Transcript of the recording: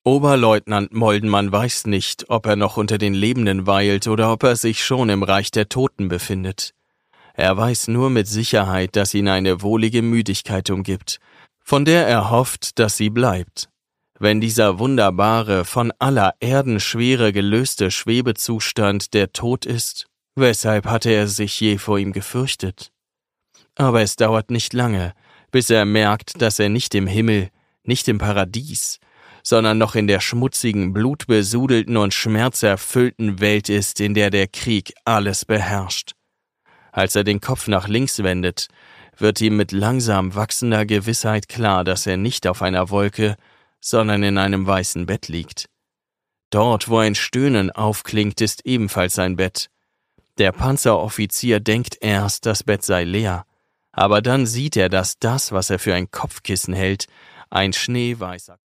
Oberleutnant Moldenmann weiß nicht, ob er noch unter den Lebenden weilt oder ob er sich schon im Reich der Toten befindet. Er weiß nur mit Sicherheit, dass ihn eine wohlige Müdigkeit umgibt, von der er hofft, dass sie bleibt. Wenn dieser wunderbare, von aller Erdenschwere gelöste Schwebezustand der Tod ist, weshalb hatte er sich je vor ihm gefürchtet? Aber es dauert nicht lange, bis er merkt, dass er nicht im Himmel, nicht im Paradies, sondern noch in der schmutzigen, blutbesudelten und schmerzerfüllten Welt ist, in der der Krieg alles beherrscht. Als er den Kopf nach links wendet, wird ihm mit langsam wachsender Gewissheit klar, dass er nicht auf einer Wolke, sondern in einem weißen Bett liegt. Dort, wo ein Stöhnen aufklingt, ist ebenfalls ein Bett. Der Panzeroffizier denkt erst, das Bett sei leer, aber dann sieht er, dass das, was er für ein Kopfkissen hält, ein schneeweißer